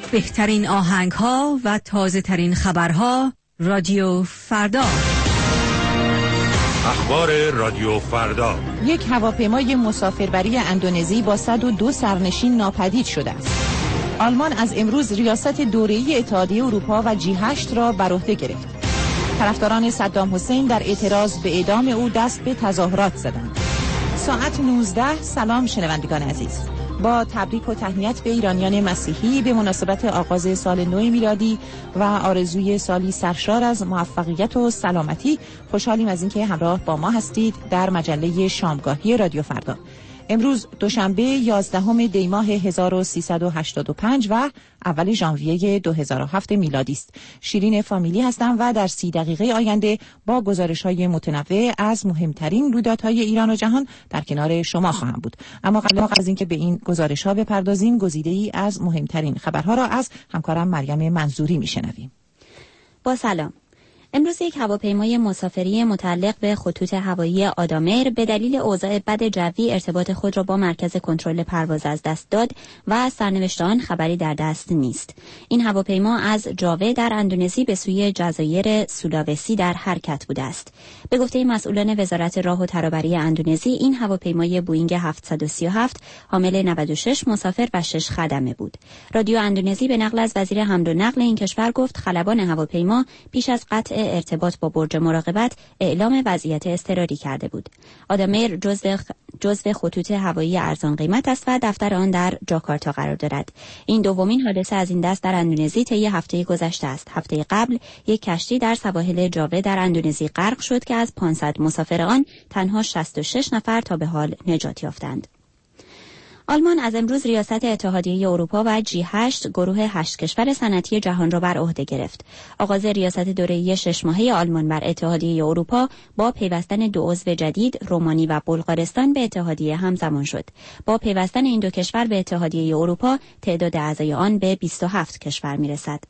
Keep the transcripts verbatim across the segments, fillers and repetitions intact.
بهترین آهنگ ها و تازه ترین خبرها. رادیو فردا. اخبار رادیو فردا. یک هواپیمای مسافربری اندونزی با صد و دو سرنشین ناپدید شده است. آلمان از امروز ریاست دوره‌ای اتحادیه اروپا و جی هشت را بر عهده گرفت. طرفداران صدام حسین در اعتراض به اعدام او دست به تظاهرات زدند. ساعت نوزده. سلام شنوندگان عزیز. با تبریک و تهنیت به ایرانیان مسیحی به مناسبت آغاز سال نو میلادی و آرزوی سالی سرشار از موفقیت و سلامتی، خوشحالیم از اینکه همراه با ما هستید در مجله شامگاهی رادیو فردا. امروز دوشنبه یازدهم دی ماه هزار و سیصد و هشتاد و پنج و اول ژانویه دو هزار و هفت میلادی است. شیرین فامیلی هستم و در سی دقیقه آینده با گزارش‌های متنوع از مهمترین رویدادهای ایران و جهان در کنار شما خواهم بود. اما قبل از اینکه به این گزارش‌ها بپردازیم، گزیده‌ای از مهمترین خبرها را از همکارم مریم منظوری میشنویم. با سلام. امروز یک هواپیمای مسافری متعلق به خطوط هوایی آدامیر به دلیل اوضاع بد جوی ارتباط خود را با مرکز کنترل پرواز از دست داد و سرنوشت آن خبری در دست نیست. این هواپیما از جاوه در اندونزی به سوی جزایر سولاوسی در حرکت بوده است. به گفته مسئولان وزارت راه و ترابری اندونزی، این هواپیمای بوئینگ هفتصد و سی و هفت حامل نود و شش مسافر و شش خدمه بود. رادیو اندونزی به نقل از وزیر حمل و نقل این کشور گفت خلبان هواپیما پیش از قطع ارتباط با برج مراقبت اعلام وضعیت اضطراری کرده بود. آدامیر جزو جزو خطوط هوایی ارزان قیمت است و دفتر آن در جاکارتا قرار دارد. این دومین حادثه از این دست در اندونزی طی هفته گذشته است. هفته قبل یک کشتی در سواحل جاوه در اندونزی غرق شد که از پانصد مسافر آن تنها شصت و شش نفر تا به حال نجات یافتند. آلمان از امروز ریاست اتحادیه اروپا و جی هشت، گروه هشت کشور صنعتی جهان را بر عهده گرفت. آغاز ریاست دوره‌ای شش ماهه آلمان بر اتحادیه اروپا با پیوستن دو عضو جدید، رومانی و بلغارستان، به اتحادیه همزمان شد. با پیوستن این دو کشور به اتحادیه اروپا، تعداد اعضای آن به بیست و هفت کشور میرسد.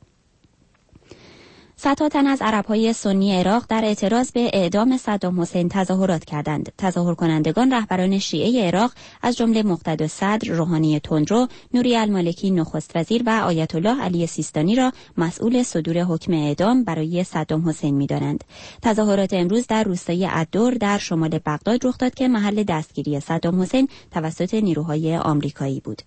صدها تن از عرب‌های سنی عراق در اعتراض به اعدام صدام حسین تظاهرات کردند. تظاهر کنندگان رهبران شیعه عراق از جمله مقتدی صدر، روحانی تندرو، نوری المالکی نخست وزیر و آیت الله علی سیستانی را مسئول صدور حکم اعدام برای صدام حسین می‌دانند. تظاهرات امروز در روستای الدور در شمال بغداد رخ داد که محل دستگیری صدام حسین توسط نیروهای آمریکایی بود.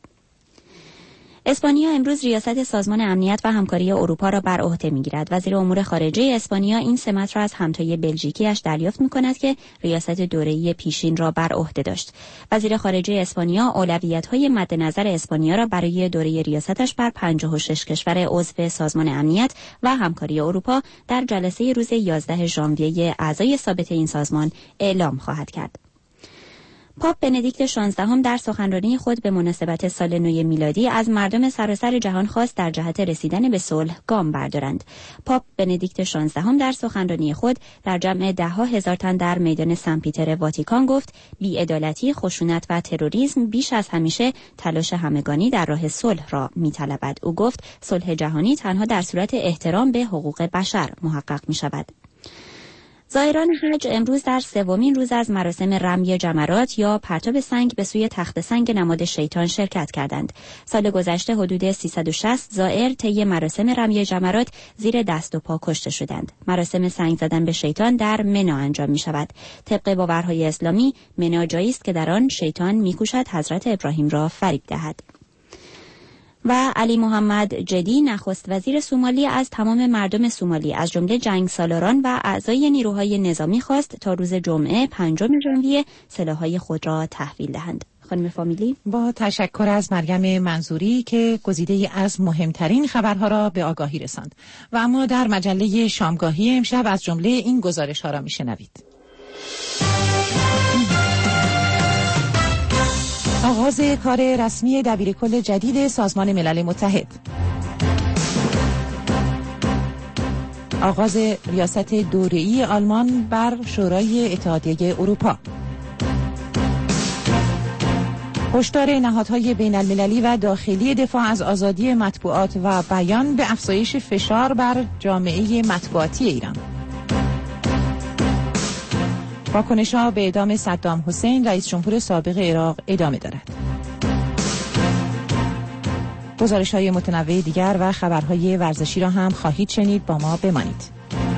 اسپانیا امروز ریاست سازمان امنیت و همکاری اروپا را بر عهده می‌گیرد. وزیر امور خارجه اسپانیا این سمت را از همتای بلژیکی‌اش دریافت می‌کند که ریاست دوره‌ای پیشین را بر عهده داشت. وزیر خارجه اسپانیا اولویت‌های مد نظر اسپانیا را برای دوره ریاستش بر پنجاه و شش کشور عضو سازمان امنیت و همکاری اروپا در جلسه روز یازده ژانویه اعضای ثابت این سازمان اعلام خواهد کرد. پاپ بندیکت شانزدهم در سخنرانی خود به مناسبت سال نو میلادی از مردم سراسر جهان خواست در جهت رسیدن به صلح گام بردارند. پاپ بندیکت شانزدهم در سخنرانی خود در جمع ده ها هزار تن در میدان سن پیتر واتیکان گفت بی‌عدالتی، خشونت و تروریسم بیش از همیشه تلاش همگانی در راه صلح را می‌طلبد. او گفت صلح جهانی تنها در صورت احترام به حقوق بشر محقق می‌شود. زائران حج امروز در سومین روز از مراسم رمی جمرات یا پرتاب سنگ به سوی تخت سنگ نماد شیطان شرکت کردند. سال گذشته حدود سیصد و شصت زائر طی مراسم رمی جمرات زیر دست و پا کشته شدند. مراسم سنگ زدن به شیطان در منا انجام می شود. طبق باورهای اسلامی منا جایی است که در آن شیطان می کوشد حضرت ابراهیم را فریب دهد. و علی محمد جدی نخست وزیر سومالی از تمام مردم سومالی از جمله جنگسالاران و اعضای نیروهای نظامی خواست تا روز جمعه پنجم ژانویه سلاح‌های خود را تحویل دهند. خانم فامیلی، با تشکر از مریم منظوری که گزیده‌ای از مهمترین خبرها را به آگاهی رساند. و اما در مجله شامگاهی امشب از جمله این گزارش‌ها را می‌شنوید. آغاز کار رسمی دبیرکل جدید سازمان ملل متحد. آغاز ریاست دوره‌ای آلمان بر شورای اتحادیه اروپا. هشدار نهادهای بین المللی و داخلی دفاع از آزادی مطبوعات و بیان به افزایش فشار بر جامعه مطبوعاتی ایران. واکنش‌ها به اعدام صدام حسین رئیس جمهور سابق عراق ادامه دارد. گزارش‌های متنوع دیگر و خبرهای ورزشی را هم خواهید شنید. با ما بمانید.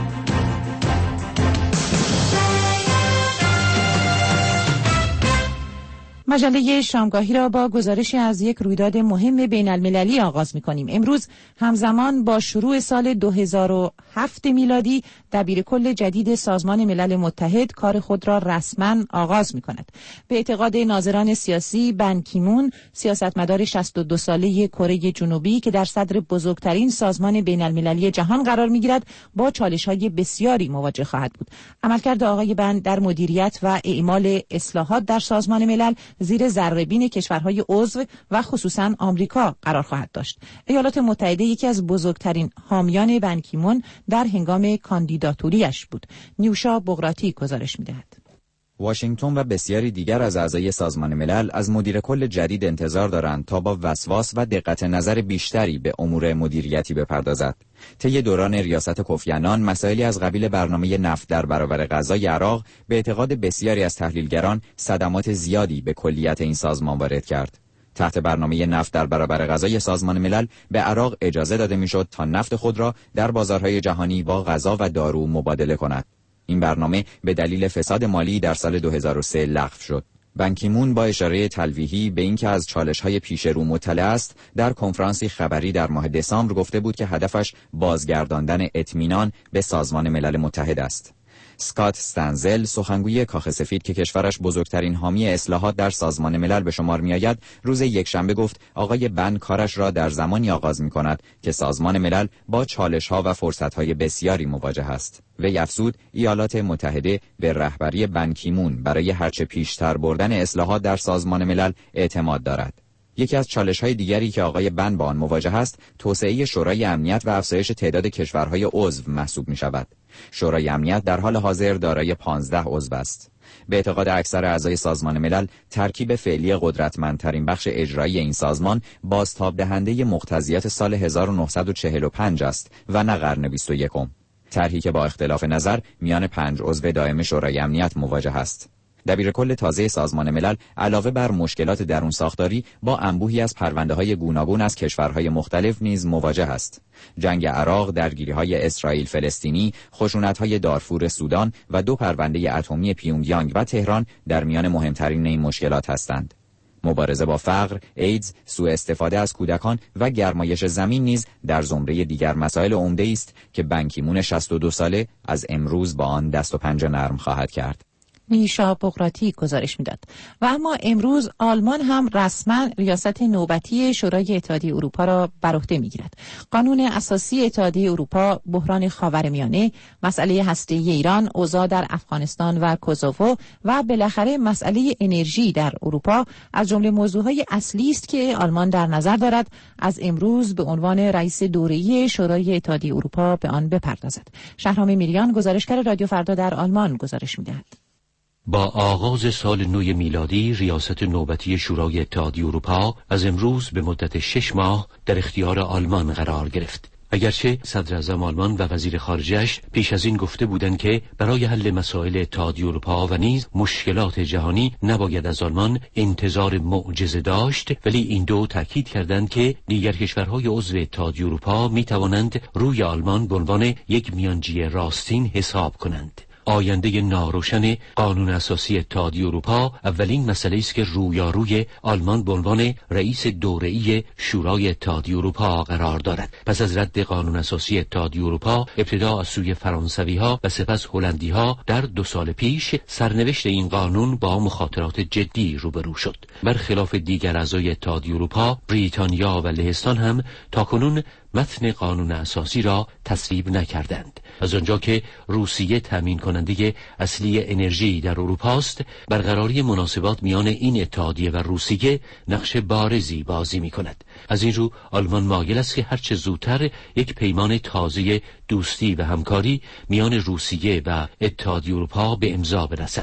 مجله شامگاهی را با گزارشی از یک رویداد مهم بین المللی آغاز می‌کنیم. امروز همزمان با شروع سال دو هزار و هفت میلادی دبیرکل جدید سازمان ملل متحد کار خود را رسما آغاز می‌کند. به اعتقاد ناظران سیاسی، بن کی مون، سیاستمدار شصت و دو ساله کره جنوبی که در صدر بزرگترین سازمان بین المللی جهان قرار می‌گیرد، با چالش‌های بسیاری مواجه خواهد بود. عملکرد آقای بن در مدیریت و اعمال اصلاحات در سازمان ملل زیر ذره‌بین کشورهای عضو و خصوصا آمریکا قرار خواهد داشت. ایالات متحده یکی از بزرگترین حامیان بن کی مون در هنگام کاندیداتوریش بود. نیوشا بغراتی گزارش می‌دهد. واشنگتن و بسیاری دیگر از اعضای سازمان ملل از مدیر کل جدید انتظار دارند تا با وسواس و دقت نظر بیشتری به امور مدیریتی بپردازد. طی دوران ریاست کوفی عنان، مسائلی از قبیل برنامه نفت در برابر غزای عراق به اعتقاد بسیاری از تحلیلگران صدمات زیادی به کلیت این سازمان وارد کرد. تحت برنامه نفت در برابر غذای سازمان ملل به عراق اجازه داده میشد تا نفت خود را در بازارهای جهانی با غذا و دارو مبادله کند. این برنامه به دلیل فساد مالی در سال دو هزار و سه لغو شد. بن کی مون با اشاره تلویحی به اینکه از چالش‌های پیش رو مطلع است، در کنفرانسی خبری در ماه دسامبر گفته بود که هدفش بازگرداندن اطمینان به سازمان ملل متحد است. اسکات استنزل، سخنگوی کاخ سفید که کشورش بزرگترین حامی اصلاحات در سازمان ملل به شمار می‌آید، روز یکشنبه گفت آقای بن کارش را در زمانی آغاز می‌کند که سازمان ملل با چالش‌ها و فرصت‌های بسیاری مواجه است. وی افزود ایالات متحده به رهبری بن کی مون برای هرچه پیشتر بردن اصلاحات در سازمان ملل اعتماد دارد. یکی از چالش‌های دیگری که آقای بن با آن مواجه است، توسعه شورای امنیت و افزایش تعداد کشورهای عضو محسوب می‌شود. شورای امنیت در حال حاضر دارای پانزده عضو است. به اعتقاد اکثر اعضای سازمان ملل، ترکیب فعلی قدرتمندترین بخش اجرایی این سازمان بازتاب دهنده مقتضیات سال هزار و نهصد و چهل و پنج است و نه قرن بیست و یکم. طرحی که با اختلاف نظر میان پنج عضو دائم شورای امنیت مواجه است. دبیرکل تازه سازمان ملل علاوه بر مشکلات درون ساختاری با انبوهی از پرونده‌های گوناگون از کشورهای مختلف نیز مواجه است. جنگ عراق، درگیری‌های اسرائیل فلسطینی، خشونت‌های دارفور سودان و دو پرونده اتمی پیونگیانگ و تهران در میان مهمترین این مشکلات هستند. مبارزه با فقر، ایدز، سوء استفاده از کودکان و گرمایش زمین نیز در زمره دیگر مسائل عمده است که بن کی مون شصت و دو ساله از امروز با آن دست و پنجه نرم خواهد کرد. نیوشا بغراتی گزارش میداد. و اما امروز آلمان هم رسما ریاست نوبتی شورای اتحادیه اروپا را بر عهده میگیرد. قانون اساسی اتحادیه اروپا، بحران خاورمیانه، مسئله هسته‌ای ایران، اوضاع در افغانستان و کوزوو و بالاخره مسئله انرژی در اروپا از جمله موضوعهای اصلی است که آلمان در نظر دارد از امروز به عنوان رئیس دوره‌ای شورای اتحادیه اروپا به آن بپردازد. شهرام میریان، گزارشگر رادیو فردا در آلمان، گزارش میدهد. با آغاز سال نو میلادی، ریاست نوبتی شورای اتحادیه اروپا از امروز به مدت شش ماه در اختیار آلمان قرار گرفت. اگرچه صدر اعظم آلمان و وزیر خارجه‌اش پیش از این گفته بودند که برای حل مسائل اتحادیه اروپا و نیز مشکلات جهانی نباید از آلمان انتظار معجزه داشت، ولی این دو تاکید کردند که دیگر کشورهای عضو اتحادیه اروپا می توانند روی آلمان به عنوان یک میانجی راستین حساب کنند. آینده ناروشن قانون اساسی اتحادیه اروپا اولین مسئله است که رویاروی آلمان به عنوان رئیس دوره‌ای شورای اتحادیه اروپا قرار دارد. پس از رد قانون اساسی اتحادیه اروپا، ابتدا از سوی فرانسوی‌ها و سپس هلندی‌ها در دو سال پیش، سرنوشت این قانون با مخاطرات جدی روبرو شد. برخلاف دیگر اعضای اتحادیه اروپا، بریتانیا و لهستان هم تاکنون متن قانون اساسی را تصویب نکردند. از آنجا که روسیه تامین کننده اصلی انرژی در اروپا است، برقراری مناسبات میان این اتحادیه و روسیه نقش بارزی بازی می‌کند. از این رو آلمان مایل است که هرچه زودتر یک پیمان تازه دوستی و همکاری میان روسیه و اتحادیه اروپا به امضا برسد.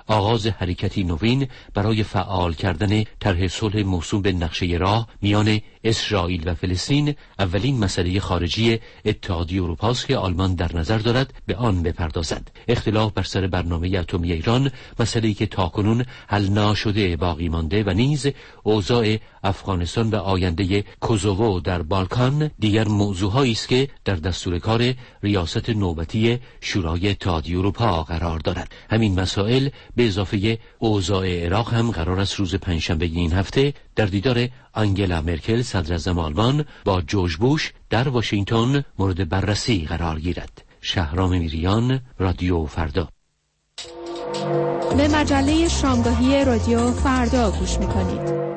آغاز حرکتی نوین برای فعال کردن طرح صلح موسوم به نقشه راه میان اسرائیل و فلسطین اولین مسئله خارجی اتحادیه اروپا است که آلمان در نظر دارد به آن بپردازد. اختلاف بر سر برنامه اتمی ایران، مسئله‌ای که تاکنون حل نشده باقی مانده، و نیز اوضاع افغانستان و آینده کوزوو در بالکان دیگر موضوعهایی است که در دستور کار ریاست نوبتی شورای اتحادیه اروپا قرار دارد. همین مسائل به اضافه اوضاع عراق هم قرار است روز پنجشنبه این هفته در دیدار آنگلا مرکل صدراعظم آلمان با جورج بوش در واشنگتن مورد بررسی قرار گیرد. شهرام میریان، رادیو فردا. به مجله شامگاهی رادیو فردا گوش میکنید.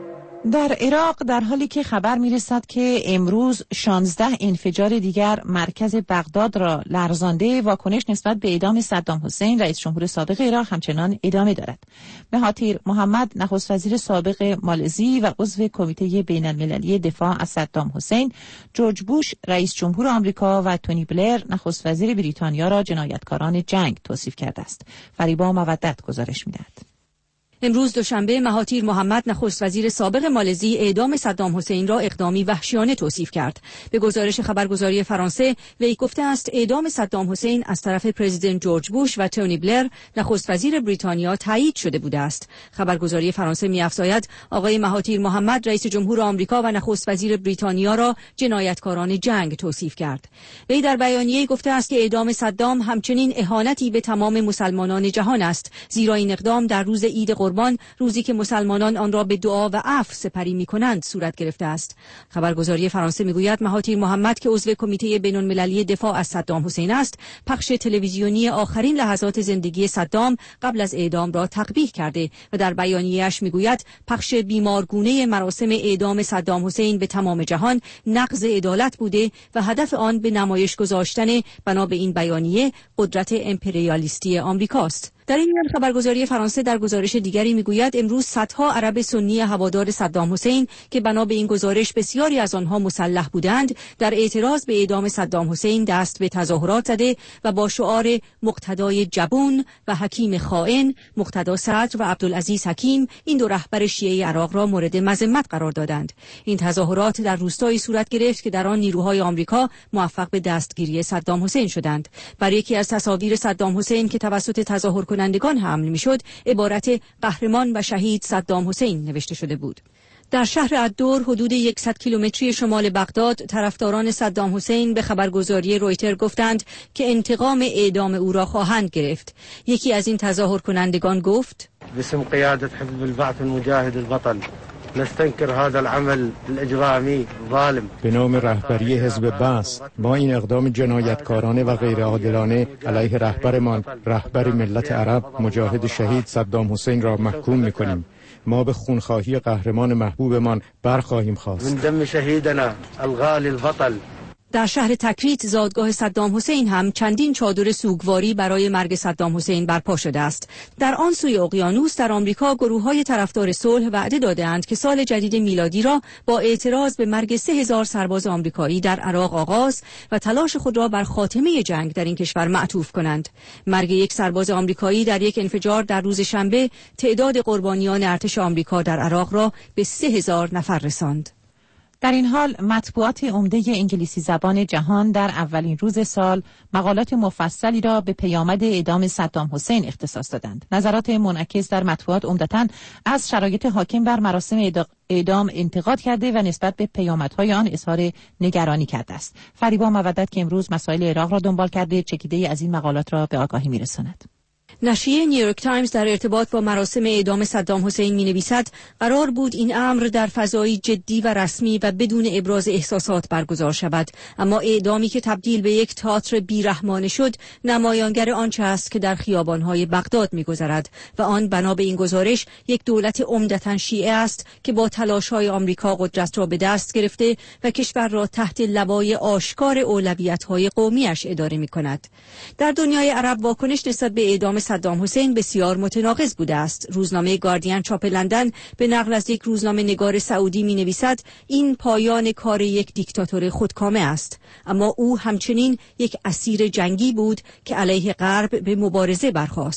در عراق در حالی که خبر میرسد که امروز شانزده انفجار دیگر مرکز بغداد را لرزانده، واکنش نسبت به اعدام صدام حسین رئیس جمهور سابق عراق همچنان ادامه دارد. مهاتیر محمد نخست وزیر سابق مالزی و عضو کمیته بین المللی دفاع از صدام حسین، جورج بوش رئیس جمهور آمریکا و تونی بلر نخست وزیر بریتانیا را جنایتکاران جنگ توصیف کرده است. فریبا مودت گزارش می‌دهد. امروز دوشنبه مهاتیر محمد نخست وزیر سابق مالزی اعدام صدام حسین را اقدامی وحشیانه توصیف کرد. به گزارش خبرگزاری فرانسه وی گفته است اعدام صدام حسین از طرف پرزیدنت جورج بوش و تونی بلر نخست وزیر بریتانیا تایید شده بوده است. خبرگزاری فرانسه می‌افزاید آقای مهاتیر محمد رئیس جمهور آمریکا و نخست وزیر بریتانیا را جنایتکاران جنگ توصیف کرد. وی در بیانیه‌ای گفته است که اعدام صدام همچنین اهانتی به تمام مسلمانان جهان است، زیرا این اقدام در روز عید قربان، روزی که مسلمانان آن را به دعا و عفو سپری می‌کنند، صورت گرفته است. خبرگزاری فرانسه می‌گوید مهاتیر محمد که عضو کمیته بین‌المللی دفاع از صدام حسین است، پخش تلویزیونی آخرین لحظات زندگی صدام قبل از اعدام را تقبیح کرده و در بیانیه‌اش می‌گوید پخش بیمارگونه مراسم اعدام صدام حسین به تمام جهان نقض عدالت بوده و هدف آن به نمایش گذاشتن بنا به این بیانیه قدرت امپریالیستی آمریکاست. در این میان خبرگزاری فرانسه در گزارش دیگری میگوید امروز صدها عرب سنی هوادار صدام حسین که بنا به این گزارش بسیاری از آنها مسلح بودند، در اعتراض به اعدام صدام حسین دست به تظاهرات زده و با شعار مقتدای جبون و حکیم خائن، مقتدا صدر و عبدالعزیز حکیم، این دو رهبر شیعه عراق را مورد مذمت قرار دادند. این تظاهرات در روستایی صورت گرفت که در آن نیروهای آمریکا موفق به دستگیری صدام حسین شدند. بر یکی از تصاویر صدام حسین که توسط تظاهر کنندگان حمل میشد عبارت قهرمان و شهید صدام حسین نوشته شده بود. در شهر الدور حدود صد کیلومتری شمال بغداد طرفداران صدام حسین به خبرگزاری رویتر گفتند که انتقام اعدام او را خواهند گرفت. یکی از این تظاهر کنندگان گفت: باسم قیادت حزب البعث المجاهد البطل نستنکر هذا العمل الاجرامی ظالم. به نام رهبری حزب بعث ما این اقدام جنایتکارانه و غیرعادلانه علیه رهبرمان، رهبر ملت عرب، مجاهد شهید صدام حسین را محکوم می‌کنیم. ما به خونخواهی قهرمان محبوبمان برخواهیم خواست. من دم شهیدنا الغالی البطل. در شهر تکریت زادگاه صدام حسین هم چندین چادر سوگواری برای مرگ صدام حسین برپا شده است. در آن سوی اقیانوس در آمریکا گروه‌های طرفدار صلح وعده داده‌اند که سال جدید میلادی را با اعتراض به مرگ سه هزار سرباز آمریکایی در عراق آغاز و تلاش خود را بر خاتمه جنگ در این کشور معطوف کنند. مرگ یک سرباز آمریکایی در یک انفجار در روز شنبه تعداد قربانیان ارتش آمریکا در عراق را به سه هزار نفر رساند. در این حال مطبوعات عمده انگلیسی زبان جهان در اولین روز سال مقالات مفصلی را به پیامد اعدام صدام حسین اختصاص دادند. نظرات منعکس در مطبوعات عمدتاً از شرایط حاکم بر مراسم اعدام انتقاد کرده و نسبت به پیامدهای آن اظهار نگرانی کرده است. فریبا مودت که امروز مسائل عراق را دنبال کرده چکیده‌ای از این مقالات را به آگاهی می‌رساند. نشریه نیویورک تایمز در ارتباط با مراسم اعدام صدام حسین می‌نویسد قرار بود این امر در فضایی جدی و رسمی و بدون ابراز احساسات برگزار شود، اما اعدامی که تبدیل به یک تئاتر بیرحمانه شد نمایانگر آنچه است که در خیابان‌های بغداد می‌گذرد و آن بنا به این گزارش یک دولت عمدتاً شیعه است که با تلاش‌های آمریکا قدرت را به دست گرفته و کشور را تحت لوای آشکار اولویت‌های قومیش اداره می‌کند. در دنیای عرب واکنش نسبت به اعدام صدام حسین بسیار متناقض بوده است. روزنامه گاردین چاپ لندن به نقل از یک روزنامه نگار سعودی می نویسد این پایان کار یک دیکتاتور خودکامه است، اما او همچنین یک اسیر جنگی بود که علیه غرب به مبارزه برخاست.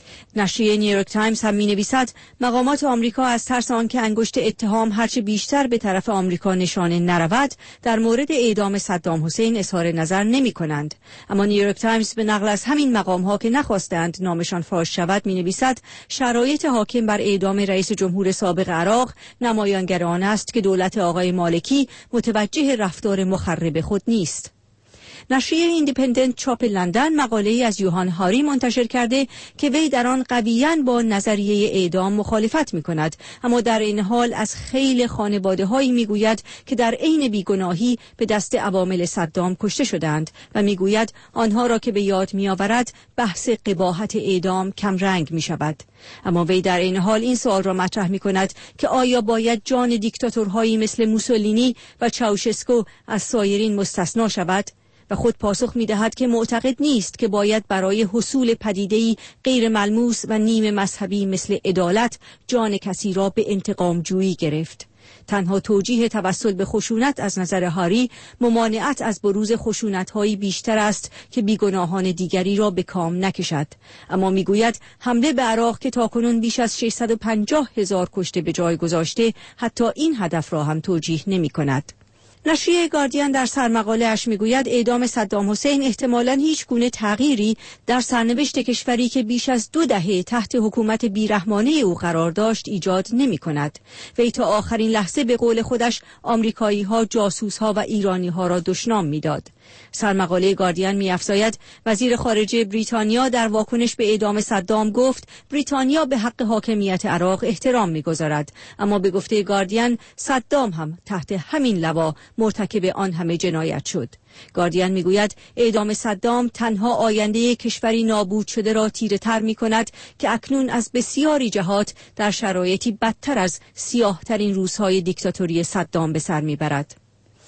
نشریه نیویورک تایمز هم می‌نویسد مقامات آمریکا از ترس آنکه انگشت اتهام هرچه بیشتر به طرف آمریکا نشانه نرود در مورد اعدام صدام حسین اظهار نظر نمی‌کنند. اما نیویورک تایمز به نقل از همین مقام‌ها که نخواستند نامشان فاش شود می‌نویسد شرایط حاکم بر اعدام رئیس جمهور سابق عراق نمایانگر آن است که دولت آقای مالکی متوجه رفتار مخرب خود نیست. نشریه ایندیپندنت چاپ لندن مقاله‌ای از یوهان هاری منتشر کرده که وی در آن قویاً با نظریه اعدام مخالفت می‌کند، اما در این حال از خیلی خانواده‌هایی می‌گوید که در عین بیگناهی به دست عوامل صدام کشته شدند و می‌گوید آنها را که به یاد می‌آورد بحث قباحت اعدام کم رنگ می‌شود. اما وی در این حال این سوال را مطرح می‌کند که آیا باید جان دیکتاتورهایی مثل موسولینی و چاوشسکو از سایرین مستثنا شود؟ و خود پاسخ می‌دهد که معتقد نیست که باید برای حصول پدیده‌ای غیر ملموس و نیم مذهبی مثل عدالت جان کسی را به انتقام جویی گرفت. تنها توجیه توسل به خشونت از نظر هاری ممانعت از بروز خشونت‌هایی بیشتر است که بیگناهان دیگری را به کام نکشد. اما میگوید حمله به عراق که تاکنون بیش از ششصد و پنجاه هزار کشته به جای گذاشته حتی این هدف را هم توجیه نمی‌کند. نشریه گاردین در سرمقاله اش میگوید اعدام صدام حسین احتمالاً هیچ گونه تغییری در سرنوشت کشوری که بیش از دو دهه تحت حکومت بیرحمانه او قرار داشت ایجاد نمی کند. وی تا آخرین لحظه به قول خودش آمریکایی ها، جاسوس ها و ایرانی ها را دشنام میداد. سرمقاله گاردین می‌افزاید وزیر خارجه بریتانیا در واکنش به اعدام صدام گفت بریتانیا به حق حاکمیت عراق احترام می‌گذارد، اما به گفته گاردین صدام هم تحت همین لوا مرتکب آن همه جنایت شد. گاردین میگوید اعدام صدام تنها آینده کشوری نابود شده را تیره تر می کند که اکنون از بسیاری جهات در شرایطی بدتر از سیاه ترین روزهای دیکتاتوری صدام به سر می برد.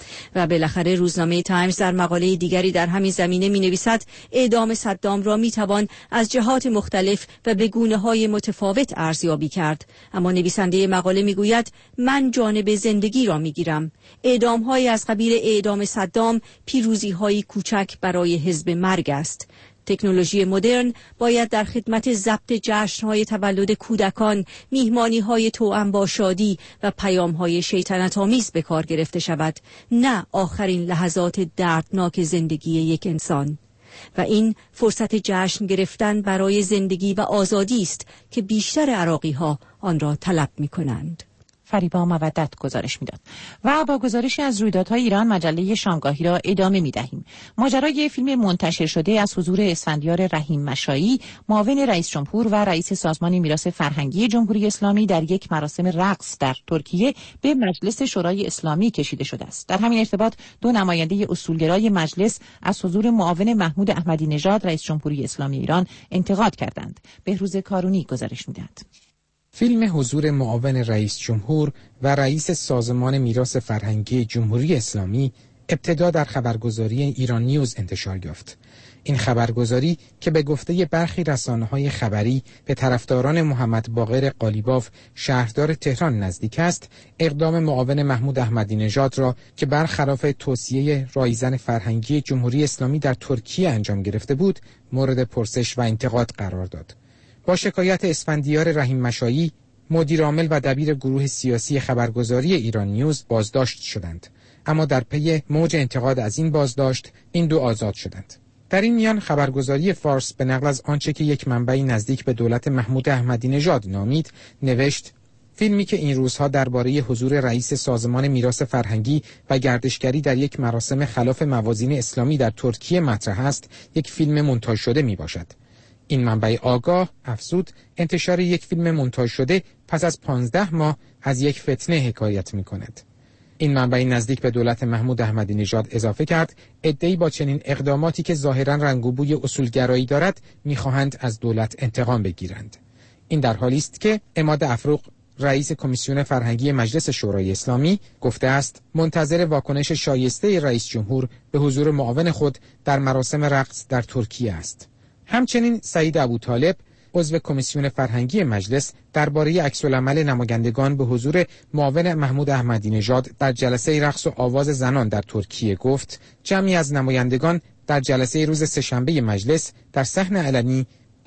و بالاخره روزنامه تایمز در مقاله دیگری در همین زمینه می نویسد اعدام صدام را می توان از جهات مختلف و به گونه‌های متفاوت ارزیابی کرد، اما نویسنده مقاله می گوید من جانب زندگی را می گیرم. اعدام‌های از قبیل اعدام صدام پیروزی‌های کوچک برای حزب مرگ است. تکنولوژی مدرن باید در خدمت ضبط جشن‌های تولد کودکان، میهمانی‌های توأم با شادی و پیام‌های شیطنت‌آمیز به کار گرفته شود، نه آخرین لحظات دردناک زندگی یک انسان. و این فرصت جشن گرفتن برای زندگی و آزادی است که بیشتر عراقی‌ها آن را طلب می‌کنند. فریبا مودت گزارش میداد. و با گزارشی از رویدادهای ایران مجله شامگاهی را ادامه میدهیم. ماجرای فیلم منتشر شده از حضور اسفندیار رحیم مشایی، معاون رئیس جمهور و رئیس سازمان میراث فرهنگی جمهوری اسلامی در یک مراسم رقص در ترکیه به مجلس شورای اسلامی کشیده شده است. در همین ارتباط دو نماینده اصولگرای مجلس از حضور معاون محمود احمدی نژاد رئیس جمهوری اسلامی ایران انتقاد کردند. بهروز کارونی گزارش میدهد. فیلم حضور معاون رئیس جمهور و رئیس سازمان میراث فرهنگی جمهوری اسلامی ابتدا در خبرگزاری ایران نیوز انتشار یافت. این خبرگزاری که به گفته برخی رسانه‌های خبری به طرفداران محمد باقر قالیباف شهردار تهران نزدیک است، اقدام معاون محمود احمدی نژاد را که برخلاف توصیه رایزن فرهنگی جمهوری اسلامی در ترکیه انجام گرفته بود، مورد پرسش و انتقاد قرار داد. با شکایت اسفندیار رحیم مشایی، مدیر عامل و دبیر گروه سیاسی خبرگزاری ایران نیوز بازداشت شدند، اما در پی موج انتقاد از این بازداشت این دو آزاد شدند. در این میان خبرگزاری فارس به نقل از آنچه که یک منبعی نزدیک به دولت محمود احمدی نژاد نامید نوشت فیلمی که این روزها درباره حضور رئیس سازمان میراث فرهنگی و گردشگری در یک مراسم خلاف موازین اسلامی در ترکیه مطرح است، یک فیلم مونتاژ شده می باشد. این منبع آگاه افزود انتشار یک فیلم مونتاژ شده پس از پانزده ماه از یک فتنه حکایت می کند. این منبع نزدیک به دولت محمود احمدی نژاد اضافه کرد عده‌ای با چنین اقداماتی که ظاهراً رنگ و بوی اصولگرایی دارد می‌خواهند از دولت انتقام بگیرند. این در حالی است که عماد افروق رئیس کمیسیون فرهنگی مجلس شورای اسلامی گفته است منتظر واکنش شایسته رئیس جمهور به حضور معاون خود در مراسم رقص در ترکیه است. همچنین سعید ابوطالب عضو کمیسیون فرهنگی مجلس درباره عکس‌العمل نمایندگان به حضور معاون محمود احمدی نژاد در جلسه رقص و آواز زنان در ترکیه گفت جمعی از نمایندگان در جلسه روز سه‌شنبه مجلس در صحن علنی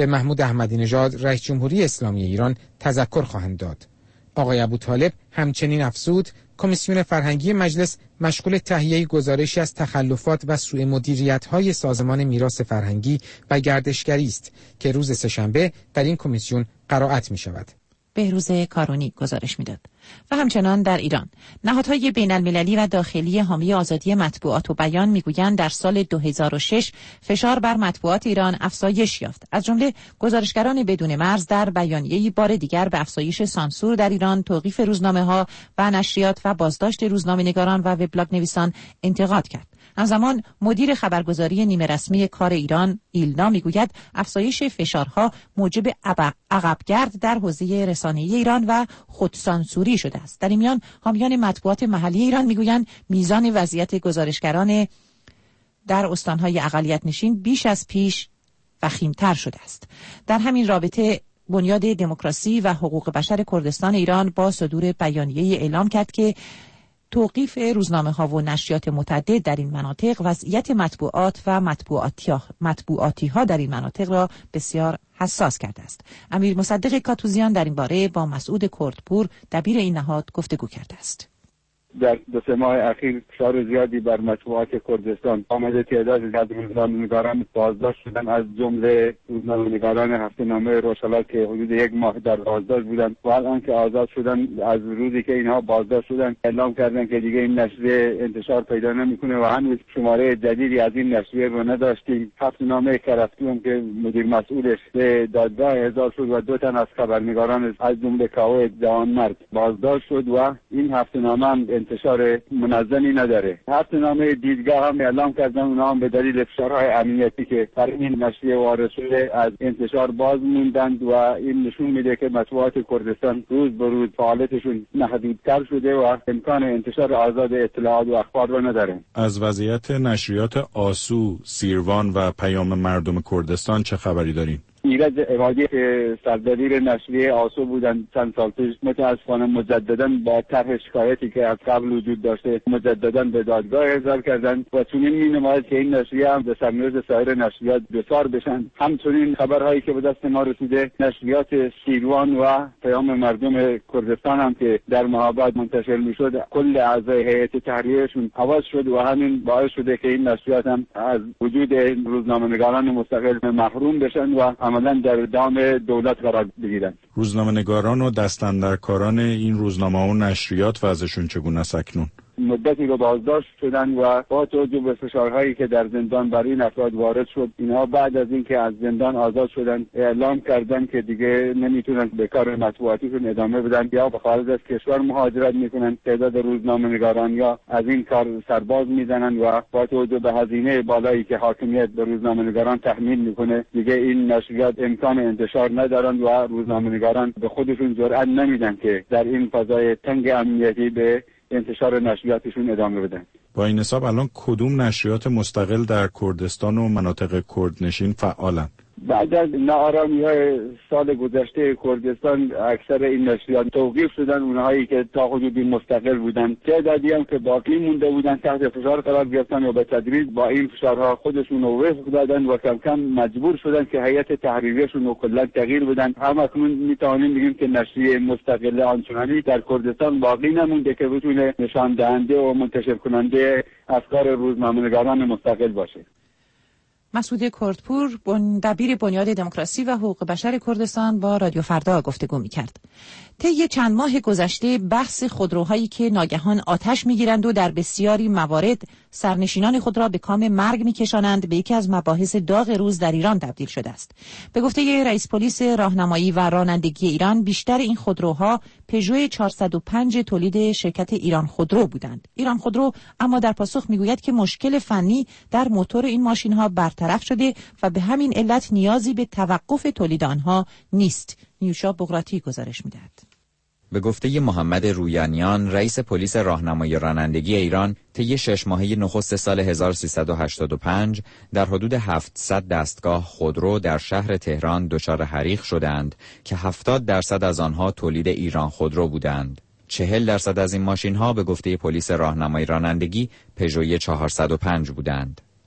به محمود احمدی نژاد رئیس جمهوری اسلامی ایران تذکر خواهند داد. آقای ابوطالب همچنین افزود کمیسیون فرهنگی مجلس مشغول تهیه گزارشی از تخلفات و سوء مدیریت‌های سازمان میراث فرهنگی و گردشگری است که روز سه‌شنبه در این کمیسیون قرائت می‌شود. بهروز کارونی گزارش میداد. و همچنان در ایران نهادهای بین المللی و داخلی حامی آزادی مطبوعات و بیان میگویند در سال دو هزار و شش فشار بر مطبوعات ایران افزایش یافت. از جمله گزارشگران بدون مرز در بیانیه‌ای بار دیگر به افزایش سانسور در ایران، توقیف روزنامه‌ها و نشریات و بازداشت روزنامه‌نگاران و وبلاگ نویسان انتقاد کرد. همزمان مدیر خبرگزاری نیمه رسمی کار ایران ایلنا میگوید افزایش فشارها موجب عقبگرد در حوزه رسانه‌ای ایران و خودسانسوری شده است. در این میان حامیان مطبوعات محلی ایران میگویند میزان وضعیت گزارشگران در استانهای اقلیت نشین بیش از پیش وخیم‌تر شده است. در همین رابطه بنیاد دموکراسی و حقوق بشر کردستان ایران با صدور بیانیه‌ای اعلام کرد که توقیف روزنامه‌ها و نشریات متعدد در این مناطق وضعیت مطبوعات و مطبوعاتی‌ها در این مناطق را بسیار حساس کرده است. امیر مصدق کاتوزیان در این باره با مسعود کردپور دبیر این نهاد گفتگو کرده است. در دو سه ماه اخیر فشار زیادی بر مطبوعات کردستان آمده. تعدادی از روزنامه‌نگاران بازداشت شدند، از جمله روزنامه‌نگاران هفته‌نامه روشالا که حدود یک ماه در بازداشت بودند و الان که آزاد شدند، از روزی که اینها بازداشت شدند اعلام کردند که دیگه این نشریه انتشار پیدا نمی‌کنه و هنوز شماره جدیدی از این نشریه رو نداشتیم. هفته‌نامه کرفتون که مدیر مسئولش به دادگاه احضار شد و دو تن از خبرنگاران از جمله کاوه جوانمرد بازداشت شد و این هفته‌نامه انتشار منظمی نداره. هفته‌نامه دیدگاه هم اعلام کردن اونها هم به دلیل فشارهای امنیتی که بر این نشریه وارد شده از انتشار باز موندند و این نشون میده که مطبوعات کردستان روز به روز فعالیتشون محدودتر شده و امکان انتشار آزاد اطلاعات و اخبار رو نداره. از وضعیت نشریات آسو، سیروان و پیام مردم کردستان چه خبری دارین؟ ایرج عبادی که سردبیر نشریه آسو بودن چند سال پیش متاسفانه مجددا با طرح شکایتی که از قبل وجود داشته مجددا به دادگاه احضار کردند و چنین می‌نماید که این نشریه هم به سرنوشت سایر نشریات دچار بشن. همچنین خبرهایی که به دست ما رسیده نشریات سیروان و پیام مردم کردستان هم که در ماه‌بعد منتشر می‌شد کل اعضای هیئت تحریریشون عوض شد و همین باعث شده که این نشریات هم از وجود روزنامه‌نگاران مستقل محروم بشن و عملاً در دام دولت قرار بگیرند. روزنامه‌نگاران و دستاندرکاران این روزنامه‌ها و نشریات وضعشون چگونه است اکنون؟ مدتی رو بازداشت شدن و با توجه به فشارهایی که در زندان برای این افراد وارد شد، اینها بعد از اینکه از زندان آزاد شدن اعلام کردن که دیگه نمیتونن به کار مطبوعاتیشون ادامه بدن یا به خارج از کشور مهاجرت میکنن. تعداد روزنامه‌نگاران یا از این کار سرباز میزنن و با توجه به هزینه بالایی که حاکمیت به روزنامه‌نگاران تحمیل میکنه دیگه این نشریات امکان انتشار ندارن و روزنامه‌نگاران به خودشون جرئت نمیدن که در این فضای تنگ امنیتی به انتشار نشریاتشون ادامه بدن. با این حساب الان کدوم نشریات مستقل در کردستان و مناطق کردنشین فعالن؟ بعد از ناآرامی‌های سال گذشته کردستان اکثر این نشریات توقیف شدن. اونهایی که تا حدودی مستقل بودن، تعدادی هم که باقی مونده بودن تحت فشار قرار گرفتن و به تدریج با این فشارها خودشون رو وفق دادن و کم کم مجبور شدن که هیئت تحریریشون رو کلا تغییر بدن. هم اکنون میتوانیم بگیم که نشریه مستقل آنچنانی در کردستان باقی نمونده که بتونه نشان دهنده و منتشر کننده افکار روزنامه‌نگاران مستقل باشه. مسعود کردپور دبیر بنیاد دموکراسی و حقوق بشر کردستان با رادیو فردا گفتگو می‌کرد. طی چند ماه گذشته بحث خودروهایی که ناگهان آتش می‌گیرند و در بسیاری موارد سرنشینان خود را به کام مرگ می‌کشانند به یکی از مباحث داغ روز در ایران تبدیل شده است. به گفته رئیس پلیس راهنمایی و رانندگی ایران، بیشتر این خودروها پژو چهارصد و پنج تولید شرکت ایران خودرو بودند. ایران خودرو اما در پاسخ می‌گوید که مشکل فنی در موتور این ماشین‌ها برطرف شده و به همین علت نیازی به توقف تولید آنها نیست. نیوشا بغراتی گزارش می‌دهد. به گفته محمد رویانیان، رئیس پلیس راهنمایی رانندگی ایران، طی شش ماهه نخست سال هزار و سیصد و هشتاد و پنج در حدود هفتصد دستگاه خودرو در شهر تهران دچار حریق شدند که هفتاد درصد از آنها تولید ایران خودرو بودند. چهل درصد از این ماشین‌ها به گفته پلیس راهنمایی رانندگی پژو چهارصد و پنج بودند.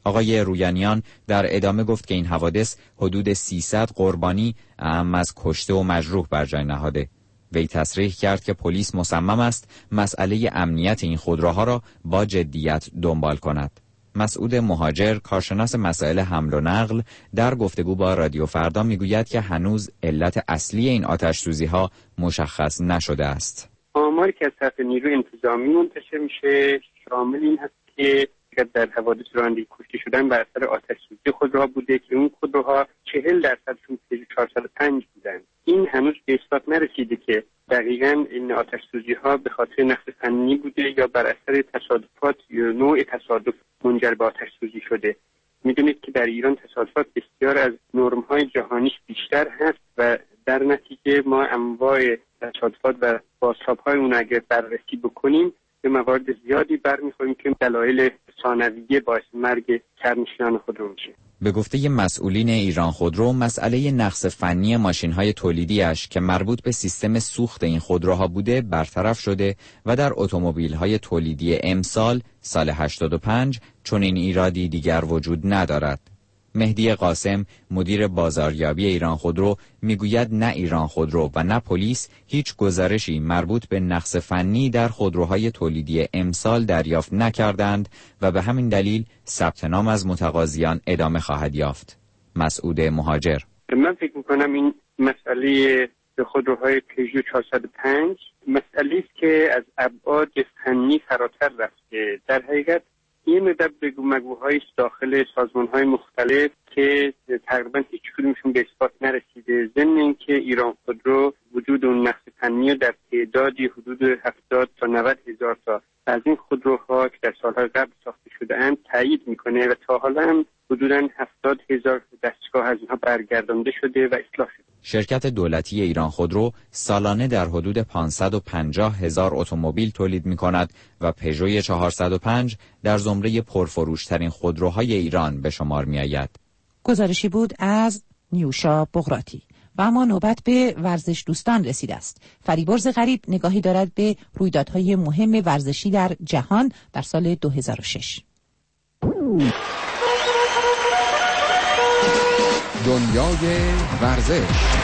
آقای رویانیان در ادامه گفت که این حوادث حدود سیصد قربانی اعم از کشته و مجروح بر جای نهاده. وی تصریح کرد که پلیس مصمم است مسئله امنیت این خودروها را با جدیت دنبال کند. مسعود مهاجر، کارشناس مسائل حمل و نقل، در گفتگو با رادیو فردا میگوید که هنوز علت اصلی این آتش‌سوزی‌ها مشخص نشده است. آماری که از طرف نیروی انتظامی منتشر میشه شامل این هست که در حوادث رانندگی کشته شدن بر اثر آتش‌سوزی خودروها بوده که اون خودروها چهل درصدشون پیج چهارصد و پنج بودن. این هنوز به اثبات نرسیده که دقیقاً این آتش‌سوزی‌ها به خاطر نقص فنی بوده یا بر اثر تصادفات یا نوع تصادف منجر به آتش‌سوزی شده. میدونید که در ایران تصادفات بسیار از نرم‌های جهانیش بیشتر هست و در نتیجه ما انواع تصادفات و بازتاب‌های اون اگر بررسی بکنیم به موارد زیادی برمیخوریم که دلایل ثانویه باعث مرگ کرنشینان خودرو میشه. به گفته مسئولین ایران خودرو، مسئله نقص فنی ماشین‌های تولیدیش که مربوط به سیستم سوخت این خودروها بوده برطرف شده و در اتومبیل‌های تولیدی امسال سال هشتاد و پنج چنین ایرادی دیگر وجود ندارد. مهدی قاسم، مدیر بازاریابی ایران خودرو، میگوید نه ایران خودرو و نه پلیس هیچ گزارشی مربوط به نقص فنی در خودروهای تولیدی امسال دریافت نکردند و به همین دلیل ثبت نام از متقاضیان ادامه خواهد یافت. مسعود مهاجر: من فکر میکنم این مسئله خودروهای پیژو چهارصد و پنج مسئله است که از ابعاد فنی فراتر رفته. در حقیقت این مدت بگو مگوهای داخل سازمان‌های مختلف که تقریبا هیچ کدومشون به اثبات نرسیده. ضمن اینکه ایران خودرو وجود اون نقص فنی در تعدادی حدود هفتاد تا نود هزار تا از این خودروها که در سال‌های قبل ساخته شده اند تایید میکنه و تا حالا هم حدوداً هفتاد هزار دستگاه از اینها برگردانده شده و اصلاح شده. شرکت دولتی ایران خودرو سالانه در حدود پانصد و پنجاه هزار اتومبیل تولید می‌کند و پژو چهارصد و پنج در زمره پرفروش‌ترین خودروهای ایران به شمار می‌آید. گزارشی بود از نیوشا بغراتی. و اما نوبت به ورزش دوستان رسیده است. فریبرز غریب نگاهی دارد به رویدادهای مهم ورزشی در جهان در سال دو هزار و شش. دنیای ورزش.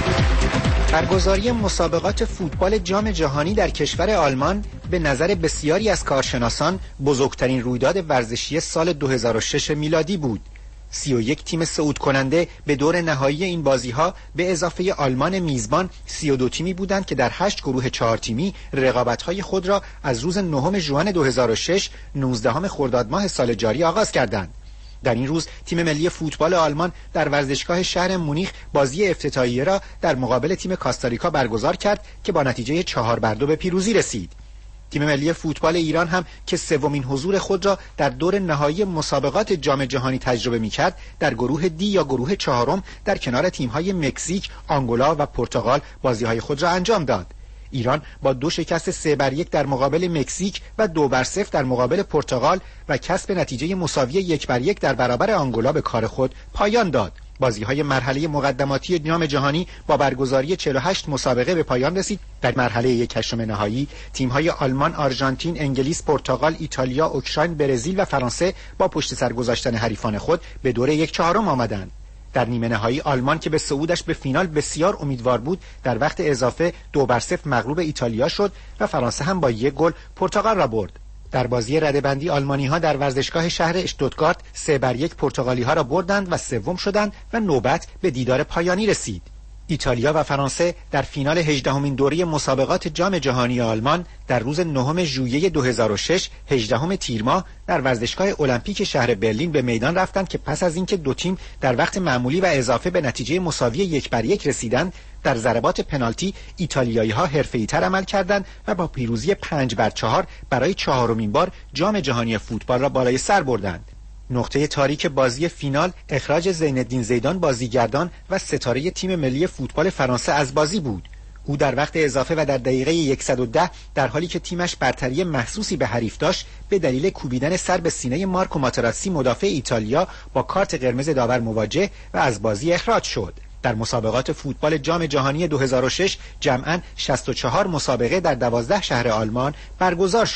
برگزاری مسابقات فوتبال جام جهانی در کشور آلمان به نظر بسیاری از کارشناسان بزرگترین رویداد ورزشی سال دو هزار و شش میلادی بود. سی و یک تیم صعود کننده به دور نهایی این بازی‌ها به اضافه آلمان میزبان سی و دو تیمی بودند که در هشت گروه چهار تیمی رقابت‌های خود را از روز نهم ژوئن دو هزار و شش نوزدهم خرداد ماه سال جاری آغاز کردند. در این روز تیم ملی فوتبال آلمان در ورزشگاه شهر مونیخ بازی افتتاحیه را در مقابل تیم کاستاریکا برگزار کرد که با نتیجه چهار بر دو به پیروزی رسید. تیم ملی فوتبال ایران هم که سومین حضور خود را در دور نهایی مسابقات جام جهانی تجربه می‌کرد، در گروه دی یا گروه چهارم در کنار تیم‌های مکزیک، آنگولا و پرتغال بازی‌های خود را انجام داد. ایران با دو شکست سه بر یک در مقابل مکزیک و دو بر صفر در مقابل پرتغال و کسب نتیجه مساوی یک بر یک در برابر آنگولا به کار خود پایان داد. بازی‌های مرحله مقدماتی جام جهانی با برگزاری چهل و هشت مسابقه به پایان رسید. در مرحله یک هشتم نهایی تیم‌های آلمان، آرژانتین، انگلیس، پرتغال، ایتالیا، اوکراین، برزیل و فرانسه با پشت سر گذاشتن حریفان خود به دور یک چهارم آمدند. در نیمه نهایی آلمان که به صعودش به فینال بسیار امیدوار بود در وقت اضافه دو بر صفر مغلوب ایتالیا شد و فرانسه هم با یک گل پرتغال را برد. در بازی رده‌بندی آلمانی‌ها در ورزشگاه شهر اشتوتگارت سه بر یک پرتغالی‌ها را بردند و سوم شدند و نوبت به دیدار پایانی رسید. ایتالیا و فرانسه در فینال هجدهمین دوره مسابقات جام جهانی آلمان در روز نهم ژوئیه دو هزار و شش هجدهم تیر ماه در ورزشگاه المپیک شهر برلین به میدان رفتند که پس از اینکه دو تیم در وقت معمولی و اضافه به نتیجه مساوی یک بر یک رسیدند، در ضربات پنالتی ایتالیایی‌ها حرفه‌ای‌تر عمل کردند و با پیروزی پنج بر چهار برای چهارمین بار جام جهانی فوتبال را بالای سر بردند. نقطه تاریک بازی فینال اخراج زین‌الدین زیدان بازیگردان و ستاره تیم ملی فوتبال فرانسه از بازی بود. او در وقت اضافه و در دقیقه صد و ده در حالی که تیمش برتری محسوسی به حریف داشت به دلیل کوبیدن سر به سینه مارکو ماتراسسی مدافع ایتالیا با کارت قرمز داور مواجه و از بازی اخراج شد. در مسابقات فوتبال جام جهانی دو هزار و شش جمعاً شصت و چهار مسابقه در دوازده شهر آلمان برگزار شد.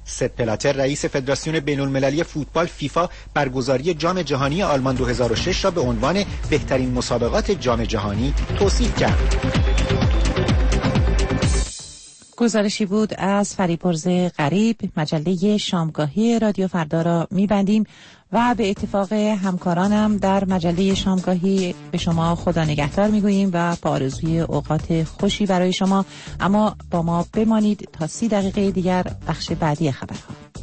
سپ بلاتر رئیس فدراسیون بین‌المللی فوتبال فیفا برگزاری جام جهانی آلمان دو هزار و شش را به عنوان بهترین مسابقات جام جهانی توصیف کرد. گزارشی بود از فریبرز غریب. مجله شامگاهی رادیو فردا را می‌بندیم و به اتفاق همکارانم در مجله شامگاهی به شما خدا نگهدار میگوییم و با آرزوی اوقات خوشی برای شما. اما با ما بمانید تا سی دقیقه دیگر بخش بعدی خبرها.